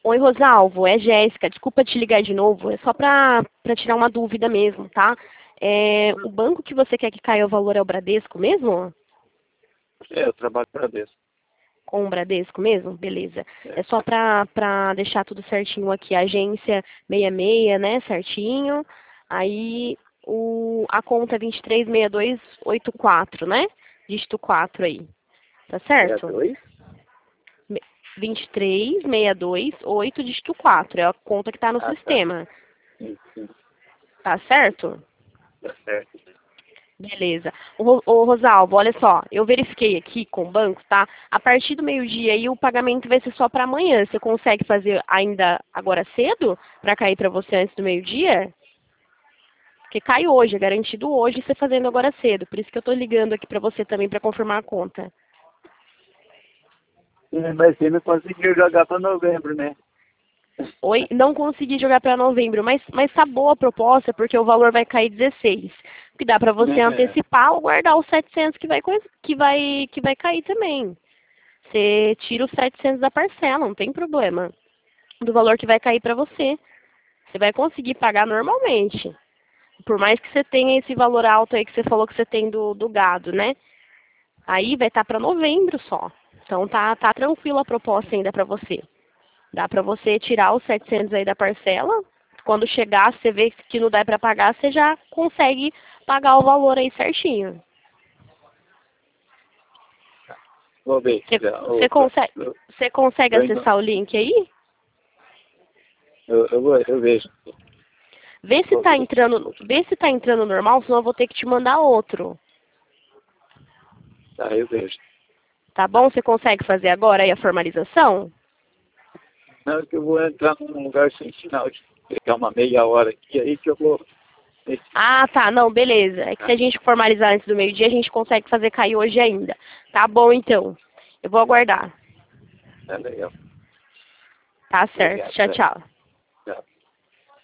Oi, Rosalvo, é Jéssica. Desculpa te ligar de novo, é só para tirar uma dúvida mesmo, tá? O banco que você quer que caia o valor é o Bradesco mesmo? Eu trabalho para Bradesco. Com o Bradesco mesmo? Beleza. É, É só para deixar tudo certinho aqui. Agência 66, né? Certinho. Aí a conta é 236284, né? Dígito 4 aí. Tá certo? 62? 23628, dígito 4. É a conta que está no Ah, tá. sistema. Isso, Tá certo? tá certo. Beleza. Ô, Rosalvo, olha só, eu verifiquei aqui com o banco, tá? A partir do meio-dia aí o pagamento vai ser só para amanhã. Você consegue fazer ainda agora cedo para cair para você antes do meio-dia? Porque cai hoje, é garantido hoje você fazendo agora cedo. Por isso que eu tô ligando aqui para você também para confirmar a conta. Mas você não conseguiu jogar para novembro, né? Oi, não consegui jogar para novembro, mas tá boa a proposta porque o valor vai cair 16. O que dá para você É, antecipar ou guardar os 700 que vai cair também. Você tira os 700 da parcela, não tem problema. Do valor que vai cair para você. Você vai conseguir pagar normalmente. Por mais que você tenha esse valor alto aí que você falou que você tem do gado, né? Aí vai estar para novembro só. Então tá tranquila a proposta ainda para você. Dá para você tirar os 700 aí da parcela. Quando chegar, você vê que não dá para pagar, você já consegue pagar o valor aí certinho. vou ver. Você, Já. você consegue, você consegue Eu, ainda- acessar o link aí? eu vejo. Vou ver. Vê se tá entrando normal, senão eu vou ter que te mandar outro. Tá, eu vejo. Tá bom? Você consegue fazer agora aí a formalização? Não, que eu vou entrar num lugar sem sinal, de pegar uma meia hora aqui, aí que eu vou. Ah, tá. Não, beleza. É que se a gente formalizar antes do meio-dia, a gente consegue fazer cair hoje ainda. Tá bom, então. Eu vou aguardar. Tá legal. Tá certo. Obrigado, Tchau, velho. tchau.